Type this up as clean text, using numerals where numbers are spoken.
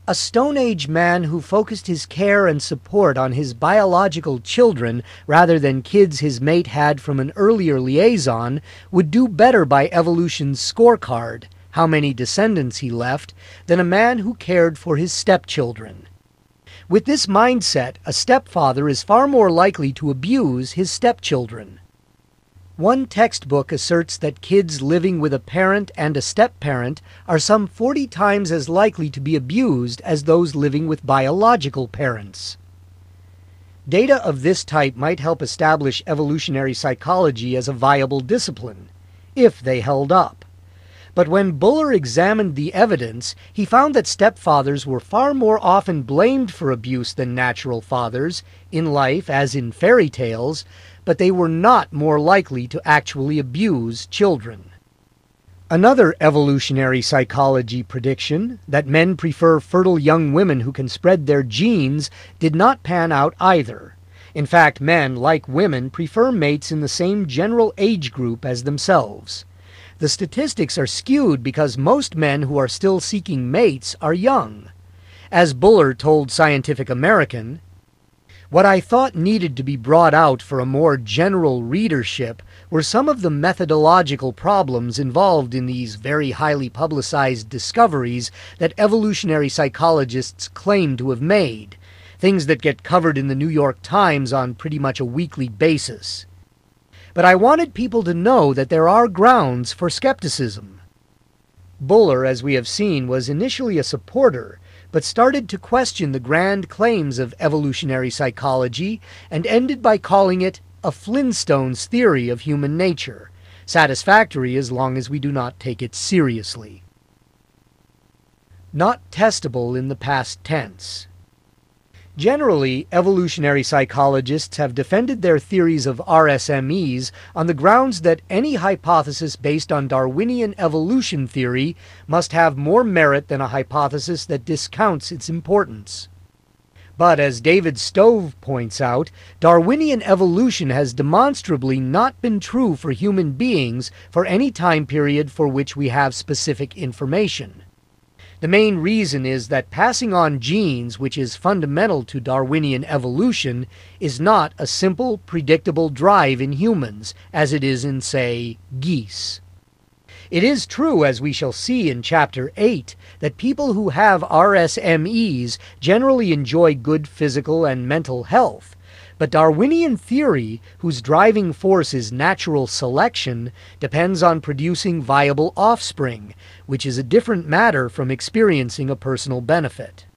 A Stone Age man who focused his care and support on his biological children rather than kids his mate had from an earlier liaison would do better by evolution's scorecard, how many descendants he left, than a man who cared for his stepchildren. With this mindset, a stepfather is far more likely to abuse his stepchildren. One textbook asserts that kids living with a parent and a step-parent are some 40 times as likely to be abused as those living with biological parents. Data of this type might help establish evolutionary psychology as a viable discipline, if they held up. But when Buller examined the evidence, he found that stepfathers were far more often blamed for abuse than natural fathers, in life as in fairy tales, but they were not more likely to actually abuse children. Another evolutionary psychology prediction, that men prefer fertile young women who can spread their genes, did not pan out either. In fact, men, like women, prefer mates in the same general age group as themselves. The statistics are skewed because most men who are still seeking mates are young. As Buller told Scientific American, "What I thought needed to be brought out for a more general readership were some of the methodological problems involved in these very highly publicized discoveries that evolutionary psychologists claim to have made, things that get covered in the New York Times on pretty much a weekly basis. But I wanted people to know that there are grounds for skepticism." Buller, as we have seen, was initially a supporter, but started to question the grand claims of evolutionary psychology and ended by calling it a Flintstones theory of human nature, satisfactory as long as we do not take it seriously. Not testable in the past tense. Generally, evolutionary psychologists have defended their theories of RSMEs on the grounds that any hypothesis based on Darwinian evolution theory must have more merit than a hypothesis that discounts its importance. But as David Stove points out, Darwinian evolution has demonstrably not been true for human beings for any time period for which we have specific information. The main reason is that passing on genes, which is fundamental to Darwinian evolution, is not a simple, predictable drive in humans, as it is in, say, geese. It is true, as we shall see in Chapter 8, that people who have RSMEs generally enjoy good physical and mental health, but Darwinian theory, whose driving force is natural selection, depends on producing viable offspring, which is a different matter from experiencing a personal benefit.